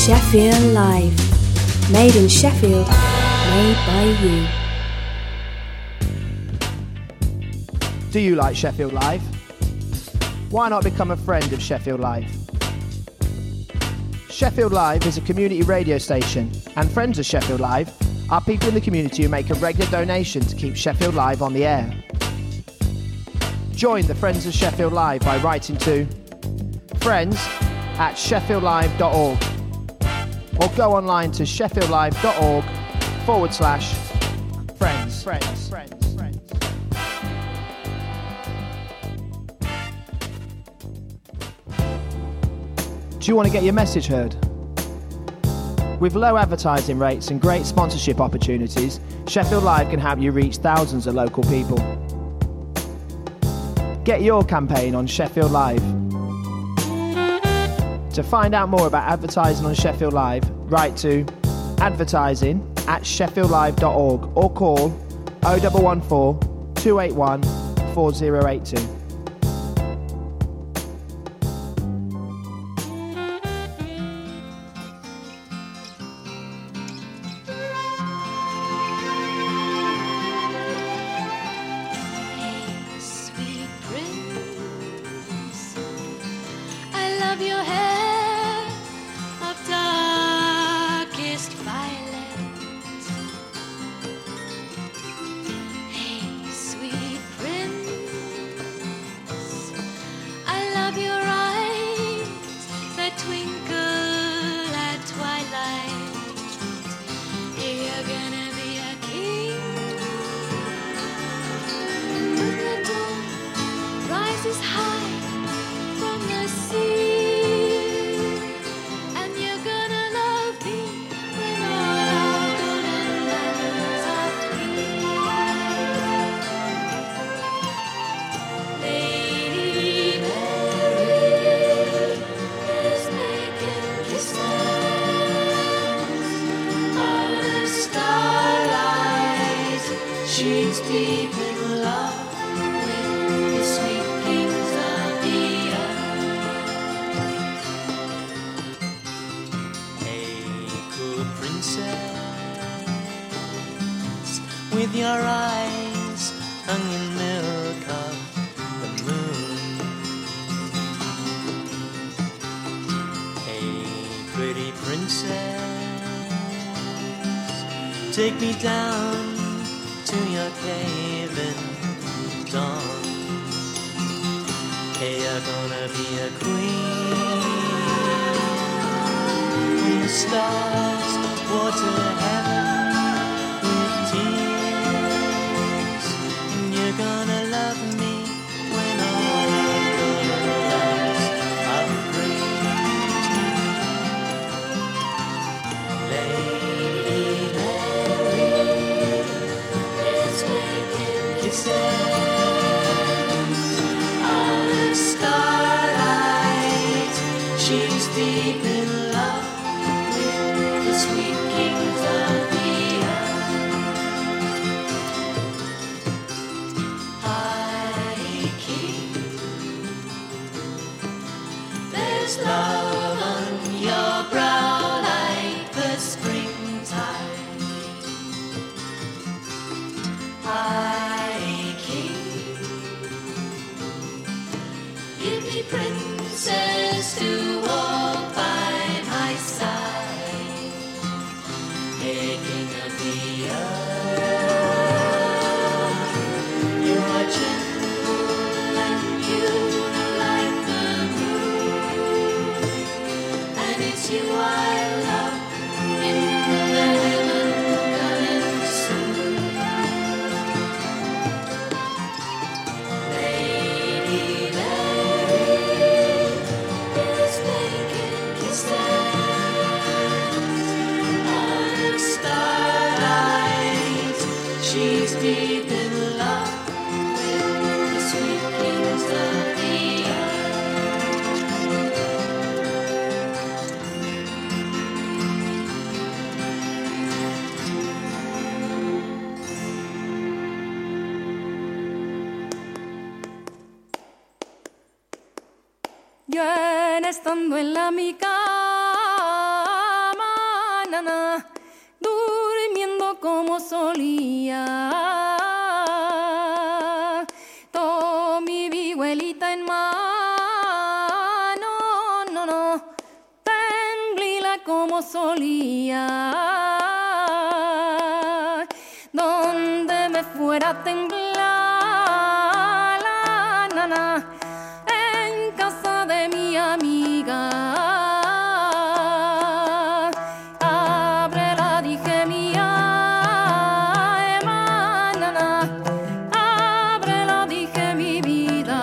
Sheffield Live. Made in Sheffield, made by you. Do you like Sheffield Live? Why not become a friend of Sheffield Live? Sheffield Live is a community radio station, and friends of Sheffield Live are people in the community who make a regular donation to keep Sheffield Live on the air. Join the Friends of Sheffield Live by writing to friends@sheffieldlive.org or go online to sheffieldlive.org/friends. Do you want to get your message heard? With low advertising rates and great sponsorship opportunities, Sheffield Live can help you reach thousands of local people. Get your campaign on Sheffield Live. To find out more about advertising on Sheffield Live, write to advertising@sheffieldlive.org or call 0114 281 4082. With your eyes hung in milk of the moon. Hey, pretty princess, take me down to your cave in dawn. Hey, you're gonna be a queen. The stars, water, heaven with tears. You're gonna love me when all your loves are free. Lady Mary is making kisses on the starlight. She's deep in love with the sweet kings of the earth. There's love on your brow like the springtime. High King, give me princess to walk by my side. Hey, King of the earth, you are gentle and you like the moon. And it's you I love in the heaven coming soon. Lady Mary is making kisses on the starlight. She's deep in love with the sweet kings of the earth. Yo estando en la mi casa solía. Tomó mi vihuelita en mano, no, temblila como solía. Donde me fuera a temblar la nana, en casa de mi amiga. Ábrela, dije mi alma, nana, ábrela, dije mi vida.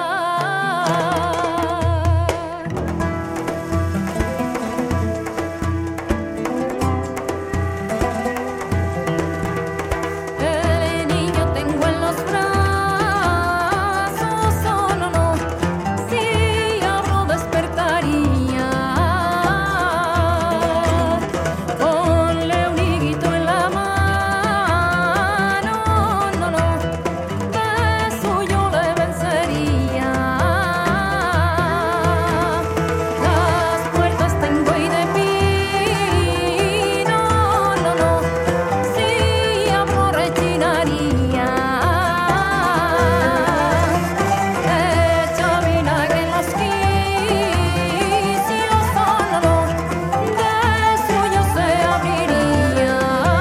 El niño tengo en los brazos, oh no, no, si abro despertaría. Ponle un higuito en la mano, no, no, de suyo le vencería. Las puertas tengo y de pino, no, no, si abro rechinaría. Echa vinagre en los quicios, oh no, no, de suyo se abriría.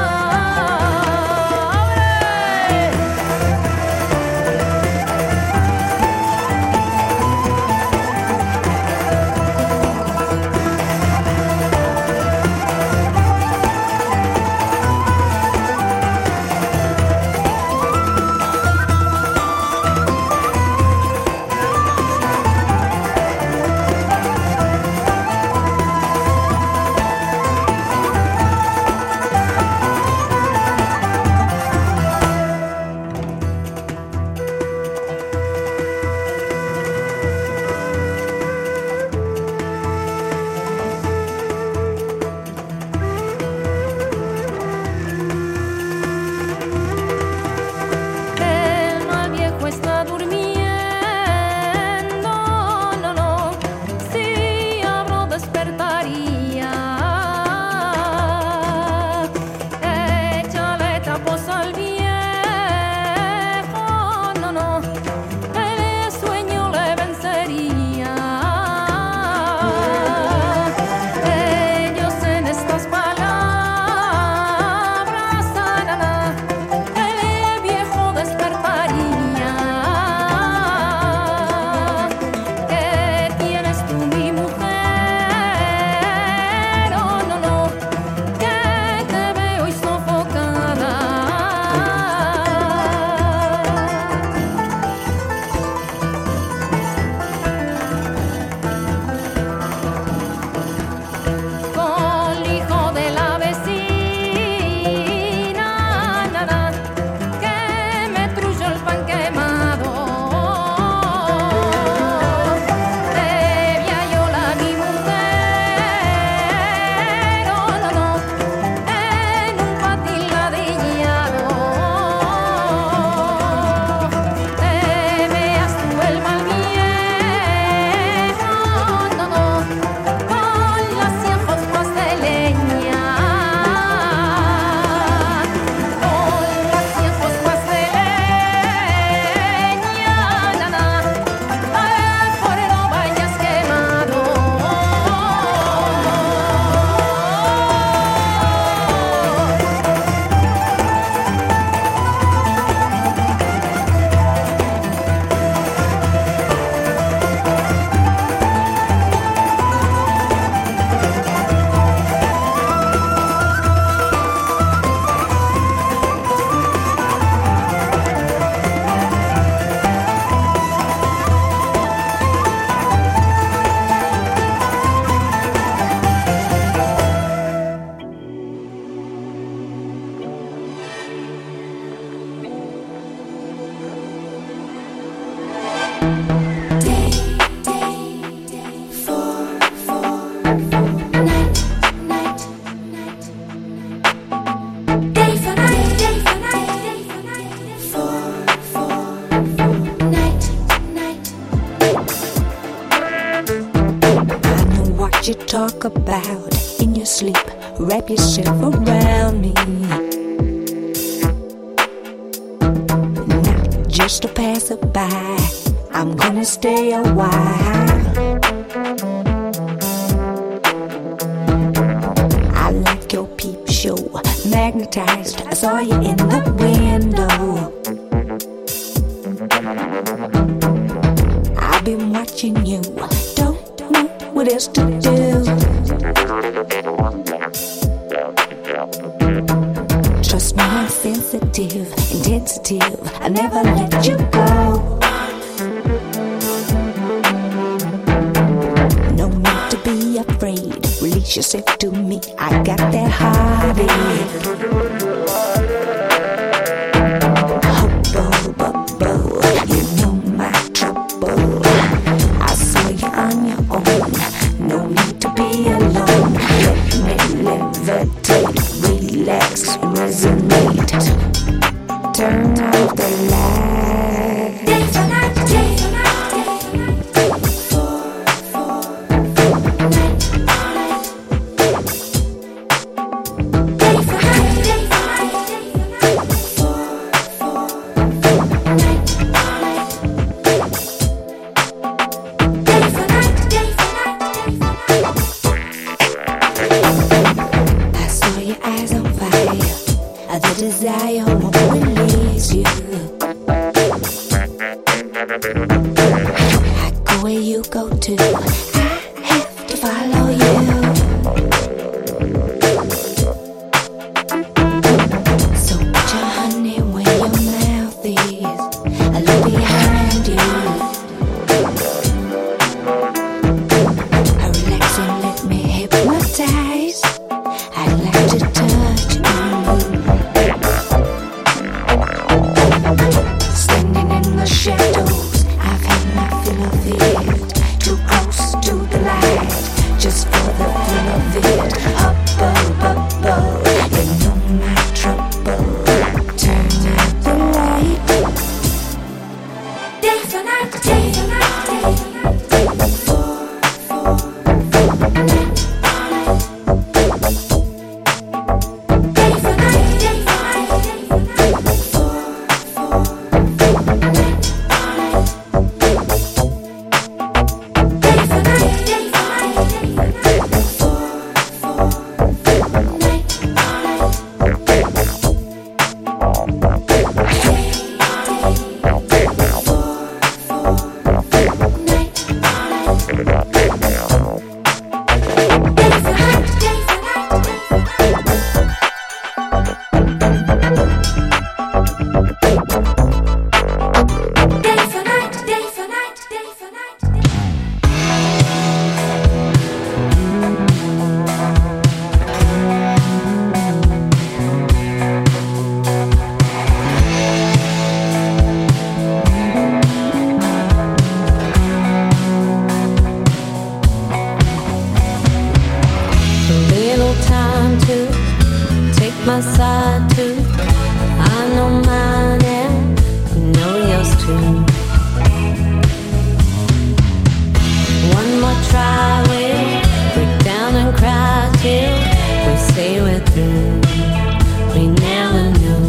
El mal viejo está durmiendo, no, no, si abro despertaría. Échale tapos al viejo, no, no, el sueño le vencería. Ellos en estas palabras, nana, el viejo despertaría. ¿Qué tienes tú, mi mujer? Oh, no, no, que te veo y sofocada. Con el hijo de la vecina, nana, que me truyó el pan quemado. Debía yo la mi mujer, oh no, no, en un patín ladrillado. Te veas tú el mal viejo, no, no, con las hijos más de leña. Con las hijos más de leña, nana, al forero vayas quemado. You talk about in your sleep, wrap yourself around me. just a passerby. I'm gonna stay a while. I like your peep show, magnetized. I saw you in the window. I've been watching you, don't know what else to do. Trust me, I'm sensitive, intensive. I never let you go. No need to be afraid. Release yourself to me. I got that heartache. Hubble, bubble, you know my trouble. I saw you on your own. No need to be alone. Let me levitate, relax, and resonate. Turn off the light. Day for night, day for night, day for night. Day for night, day for night, day for night. Day for night, day for night. I saw your eyes on fire. The desire won't release you. I go where you go to. I have to follow you. So put your honey where your mouth is. I look behind you. Relax and let me hypnotize. I'd like to touch you. Standing in the shadows, I've had my fill of it. Too close to the light, just for the thrill of it. Hubble, bubble, you know my trouble. Turn out the light. Day for night, day for night, day for night, day for night. Day for night, day for night, day for night. My side too. I know mine and you know yours too. One more try, we'll break down and cry till we say we're through. We never knew.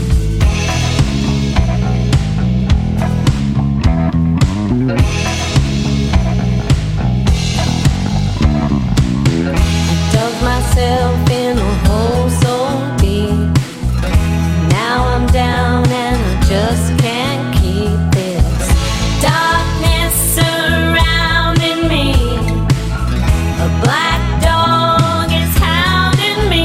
I dug myself in a hole so deep. Now I'm down and I just can't keep this darkness surrounding me. A black dog is hounding me.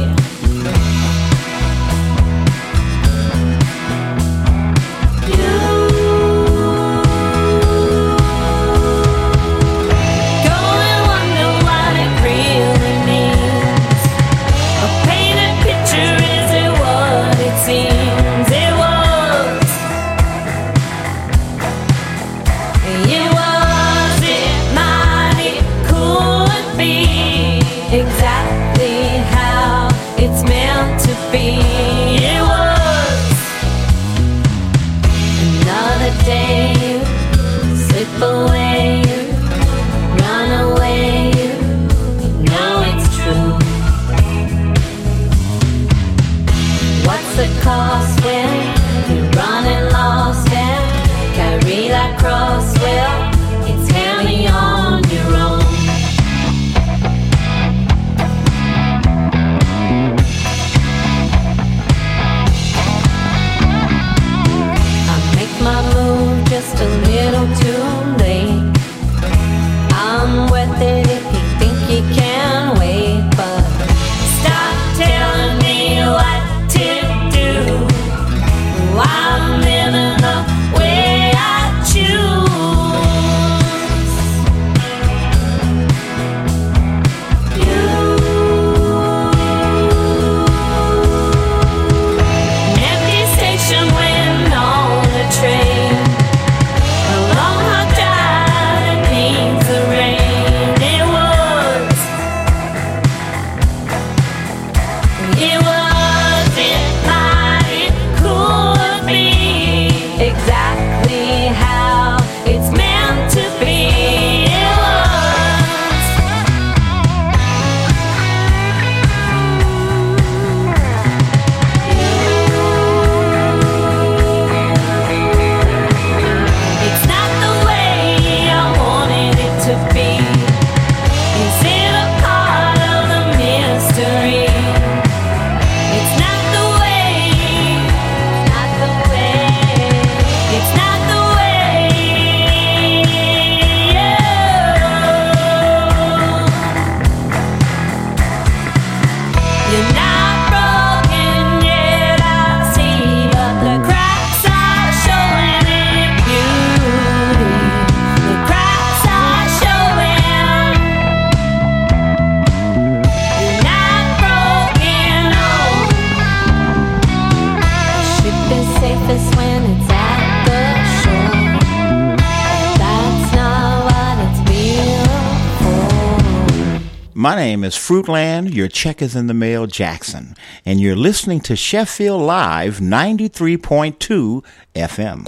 You go and wonder what it really means. A painted picture isn't what it seems. It was it might, it could be exactly how it's meant to be. It was another day, you slip away, you run away, you know it's true. What's the cost when you're running lost? My name is Fruitland, your check is in the mail, Jackson, and you're listening to Sheffield Live 93.2 FM.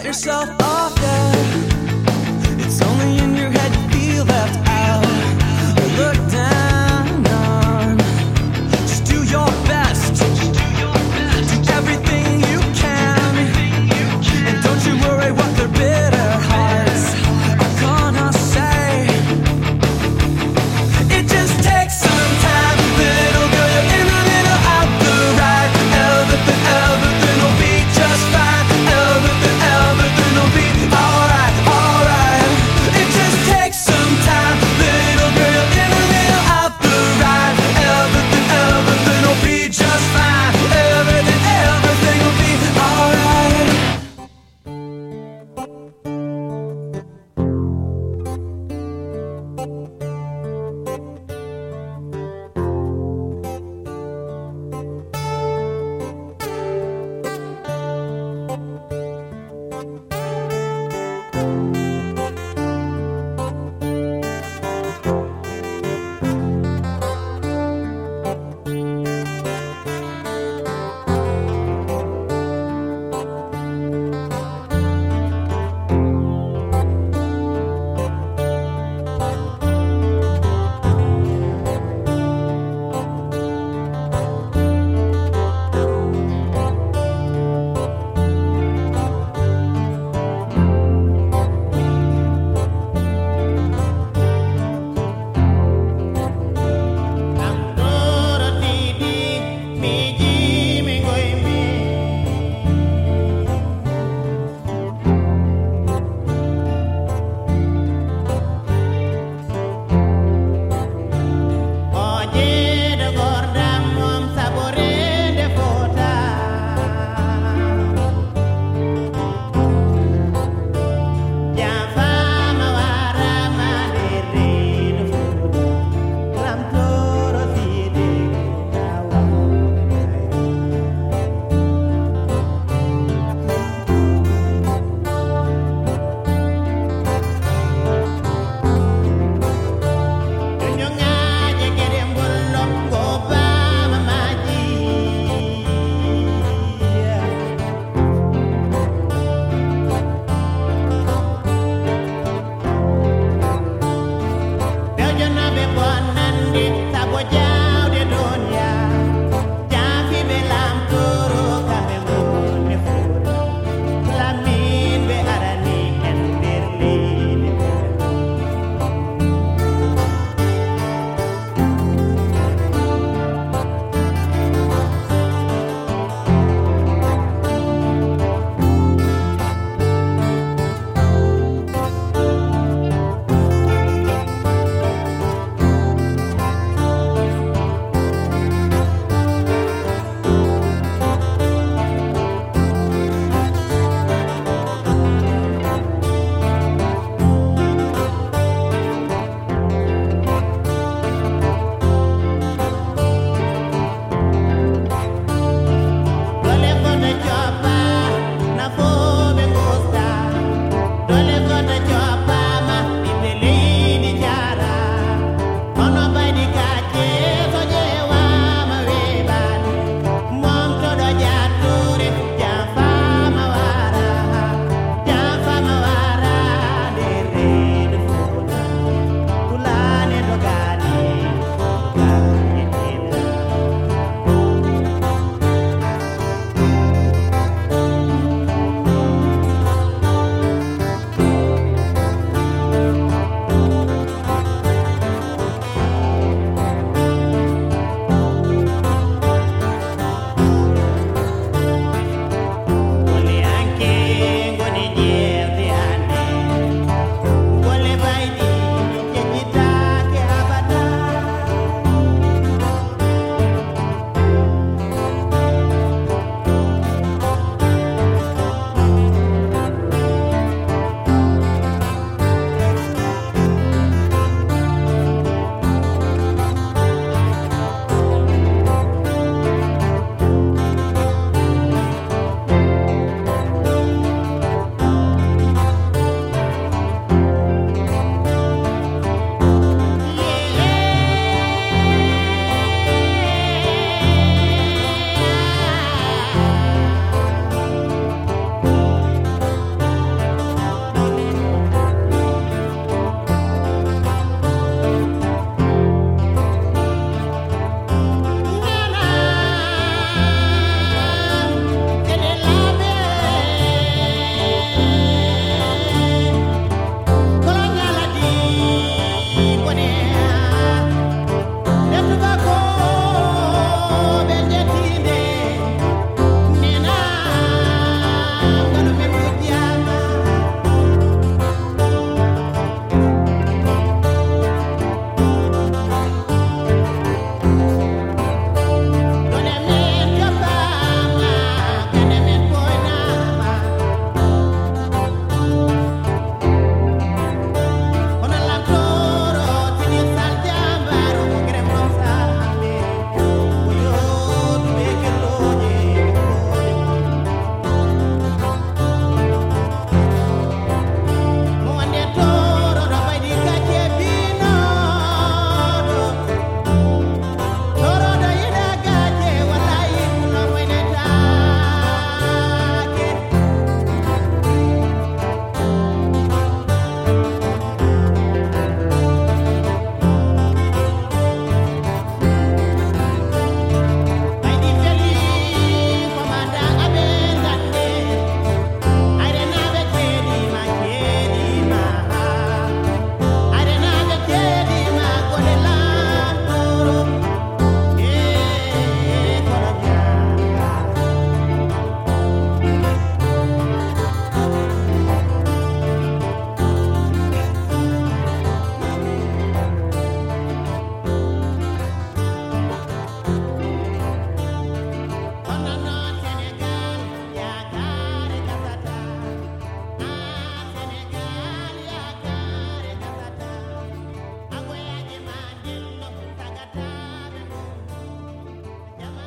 yourself off, yeah. It's only in your head you feel left out or looked down on. Just do your best. Do everything you can. And don't you worry what their bitter hearts are gonna say. It just takes some time, little girl. You're in the middle of the ride. Everything will be just fine. Everything will be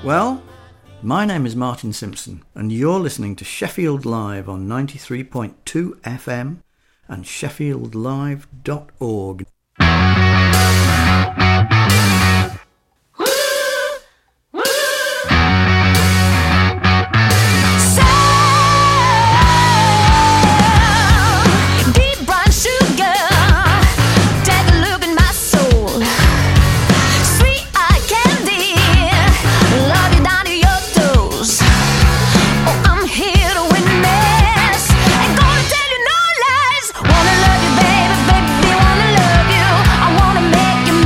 Well, my name is Martin Simpson, and you're listening to Sheffield Live on 93.2 FM and sheffieldlive.org. Wanna love you, baby, baby, wanna love you. I wanna make you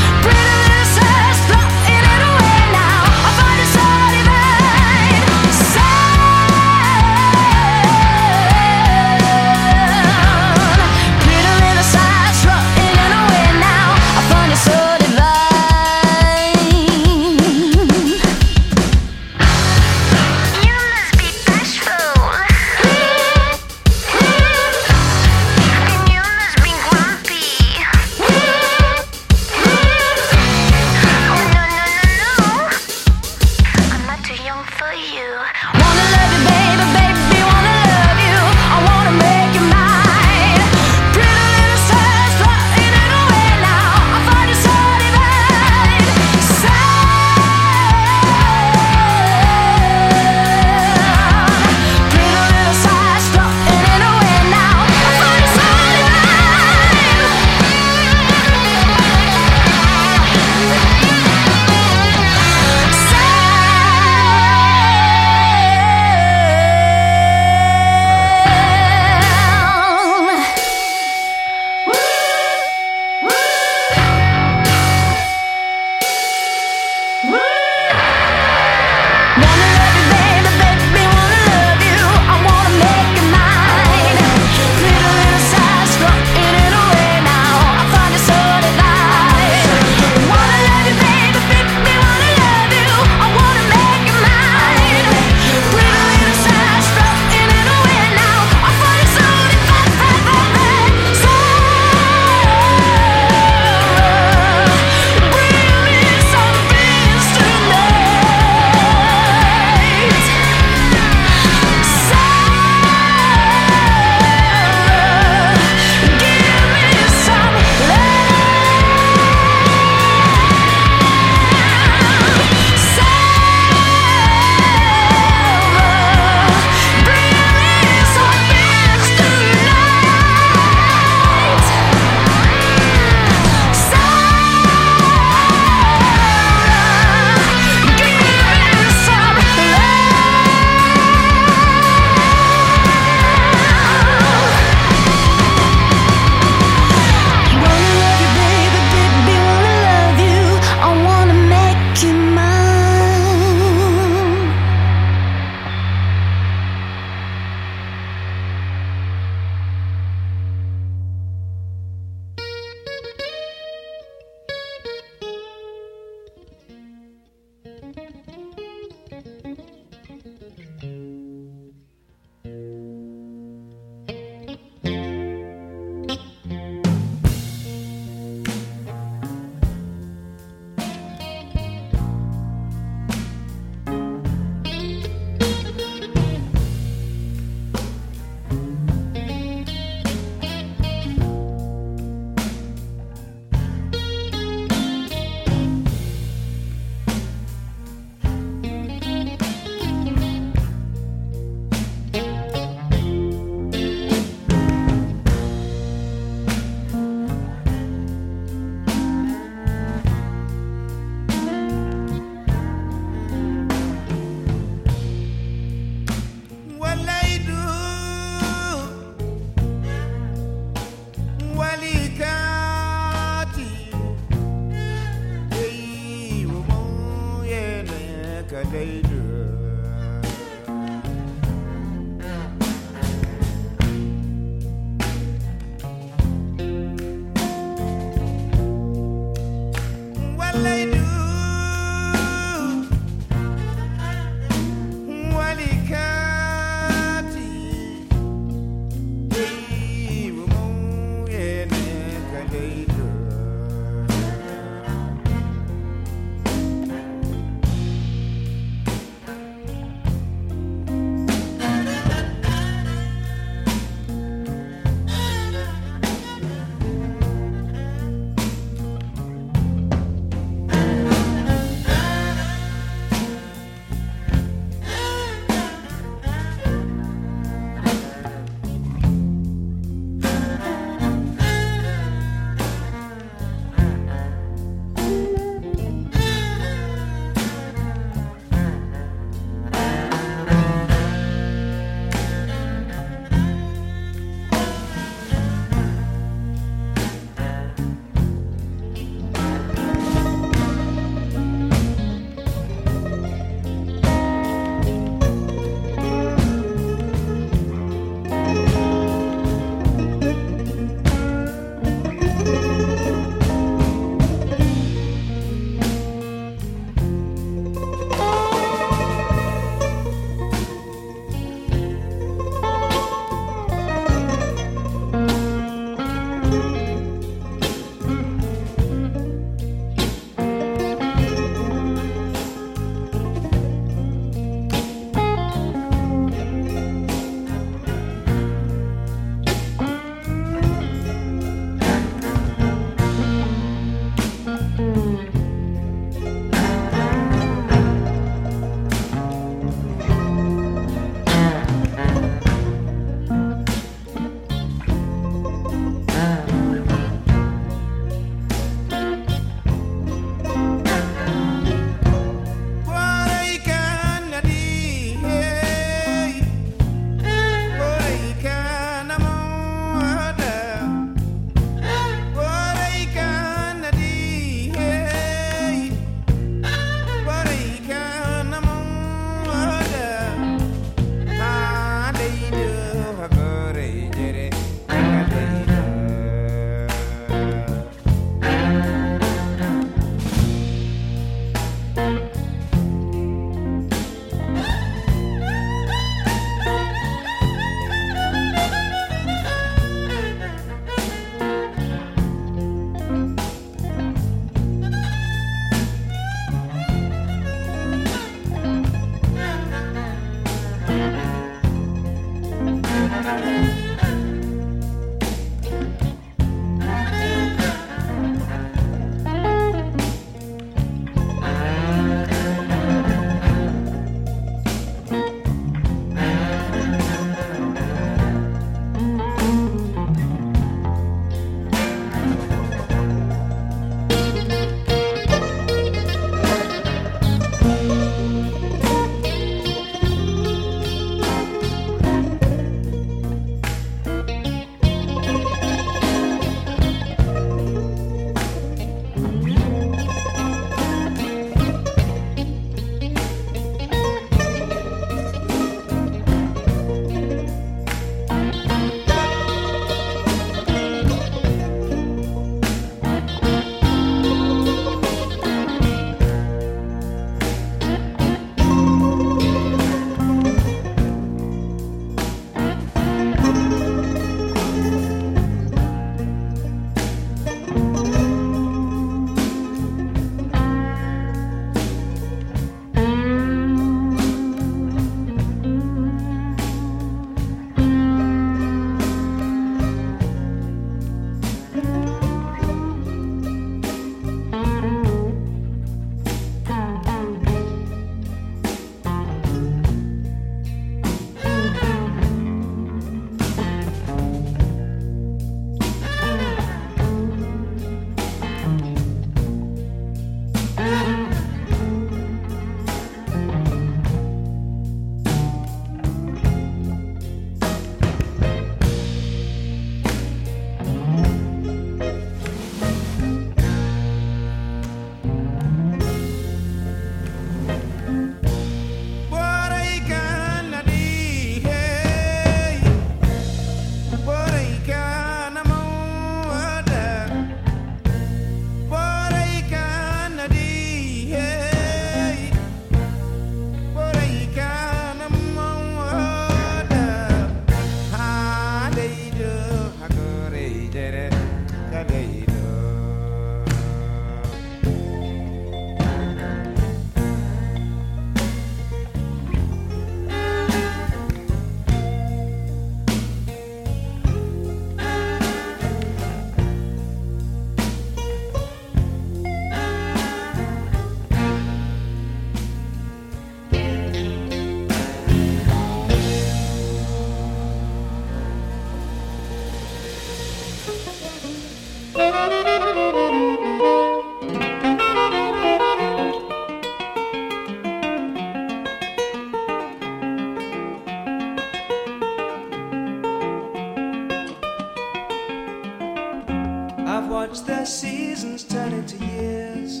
I've watched the seasons turn into years.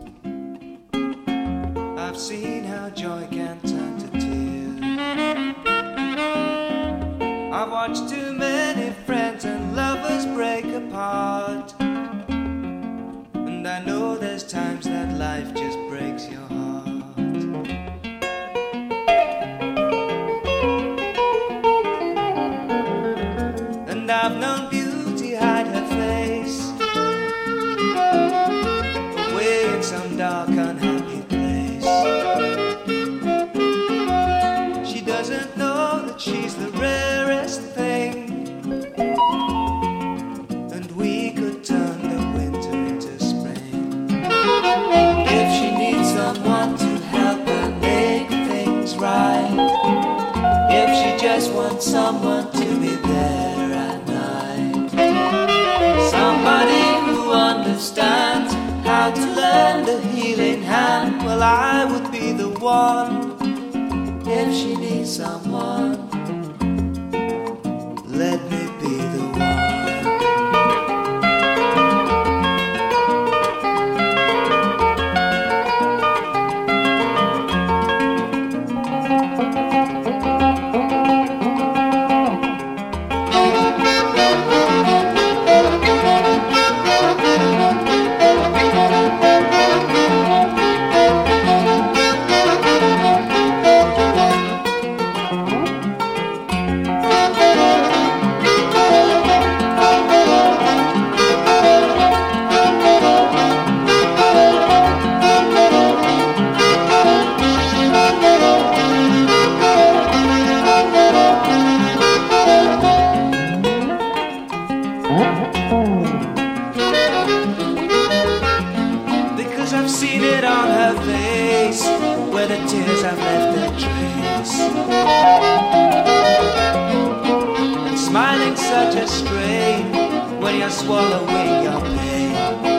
I've seen how joy can turn to tears. I've watched too many friends and lovers break apart. And I know there's times that life just breaks your heart. And I've known beauty hide her face away in some dark unhappy place. She doesn't know that she's the rarest thing, and we could turn the winter into spring. If she needs someone to help her make things right, if she just wants someone to be there at night, somebody who understands how to lend a healing hand, well, I would be the one. If she needs someone, let me be the one. Because I've seen it on her face, where the tears have left their trace. And smiling such a strain when you're swallowing your pain.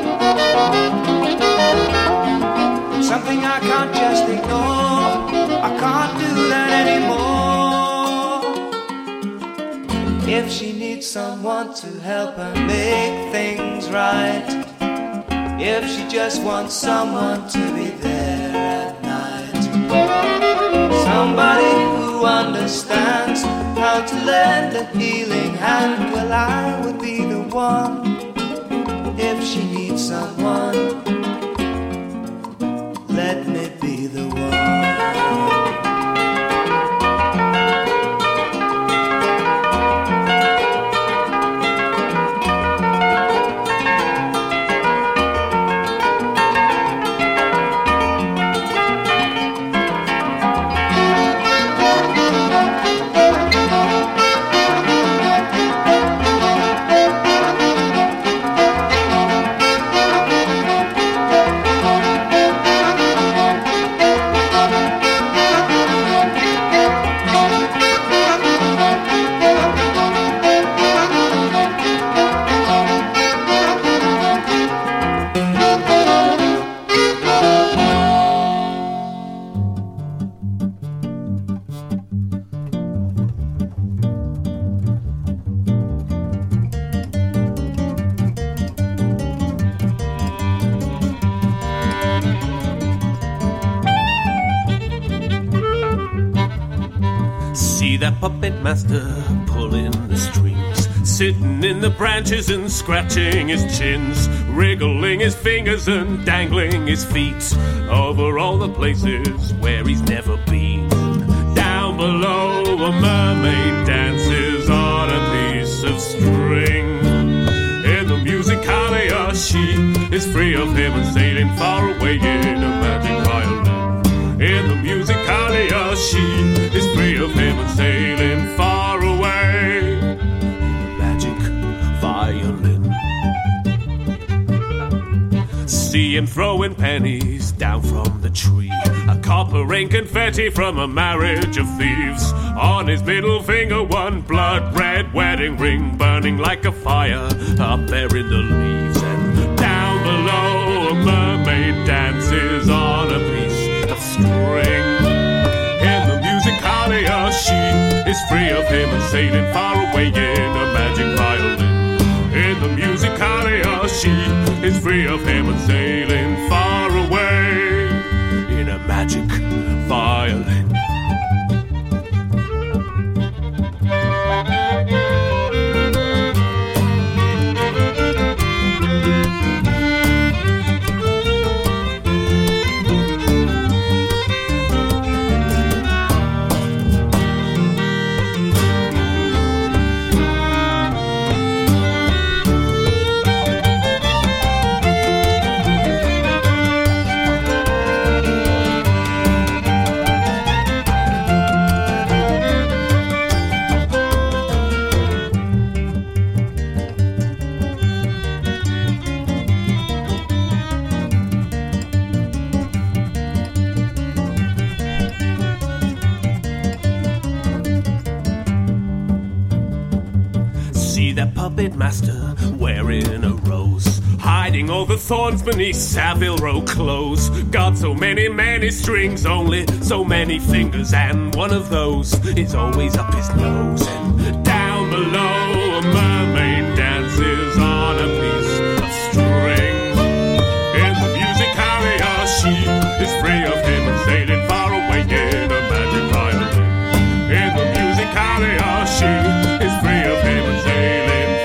Something I can't just ignore, I can't do that anymore. If she needs someone to help her make things right, if she just wants someone to be there at night, somebody who understands how to lend a healing hand, well, I would be the one. If she needs someone, let me be the one. See that puppet master pulling the strings, sitting in the branches and scratching his chins, wriggling his fingers and dangling his feet over all the places where he's never been. Down below, a mermaid dances on a piece of string. In the musicalia, she is free of him and sailing far away in a magic violin. In the musicalia, she is free of him and sailing far away. Magic violin. See him throwing pennies down from the tree, a copper ring confetti from a marriage of thieves. On his middle finger, one blood-red wedding ring burning like a fire up there in the leaves. And down below, a mermaid dances on a piece of string. In the musicalia, she is free of him and sailing far away in a magic violin. In the musicalia, she is free of him and sailing far away in a magic violin. That puppet master wearing a rose, hiding all the thorns beneath Savile Row clothes. Got so many strings, only so many fingers, and one of those is always up his nose. And down below a mermaid dances on a piece of string. In the musicalia she is free of him and sailing far away in a magic violin. In the musicalia she is free of him and sailing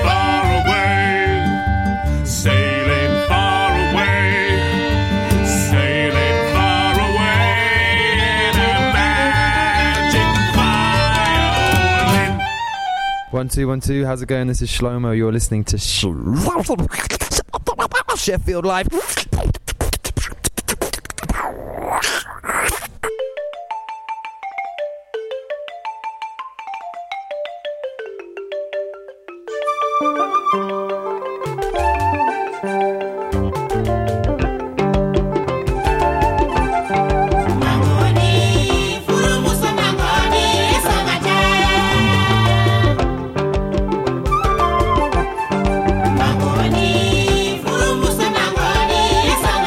One, two. How's it going? This is Shlomo. You're listening to Sheffield Live. Mangoni, furu musa mangoni,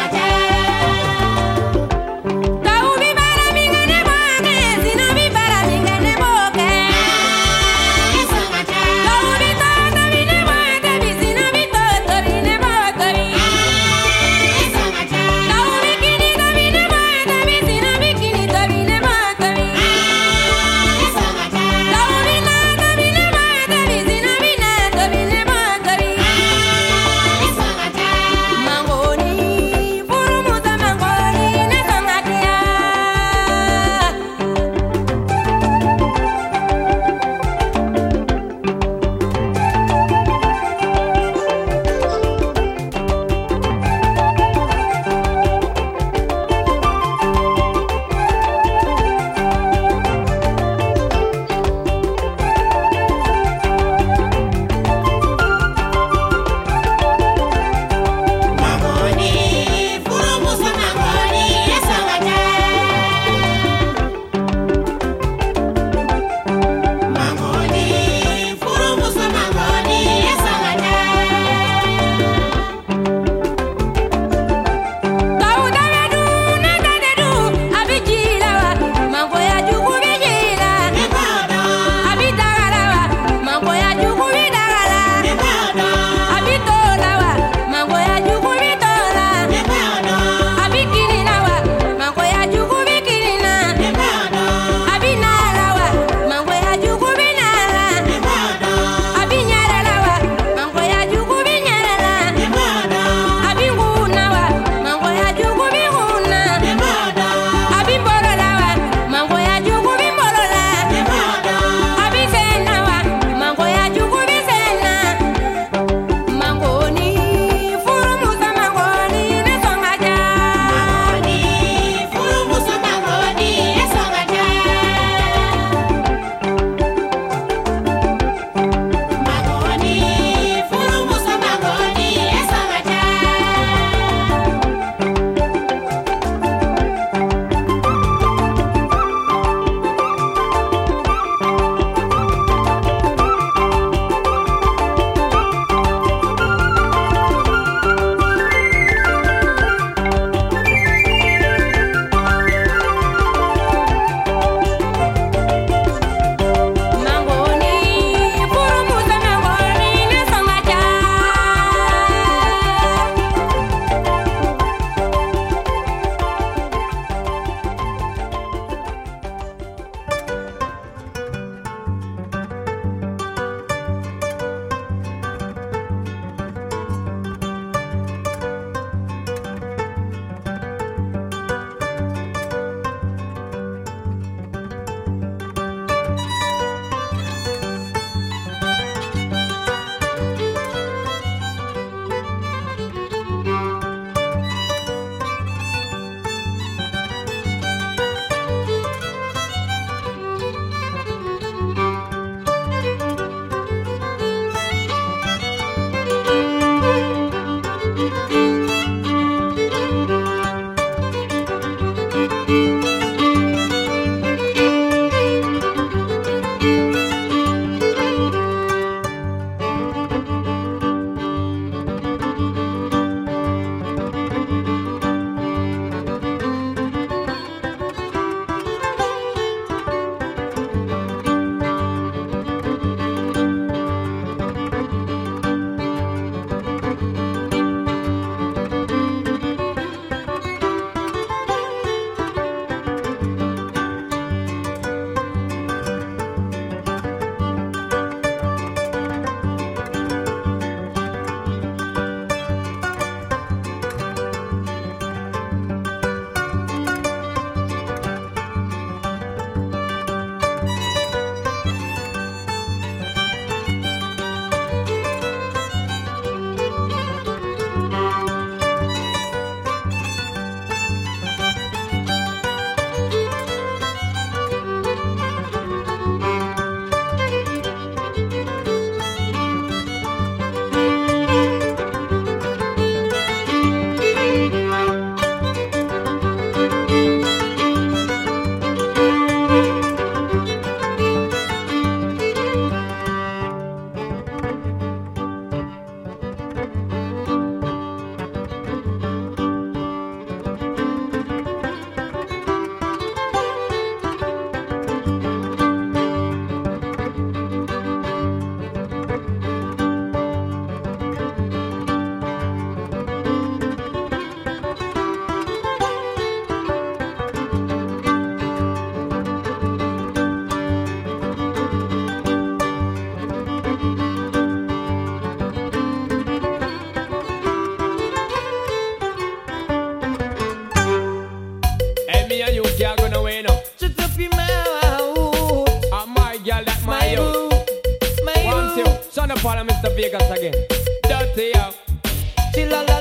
follow Mr. Vegas again. Dirty out. Chilla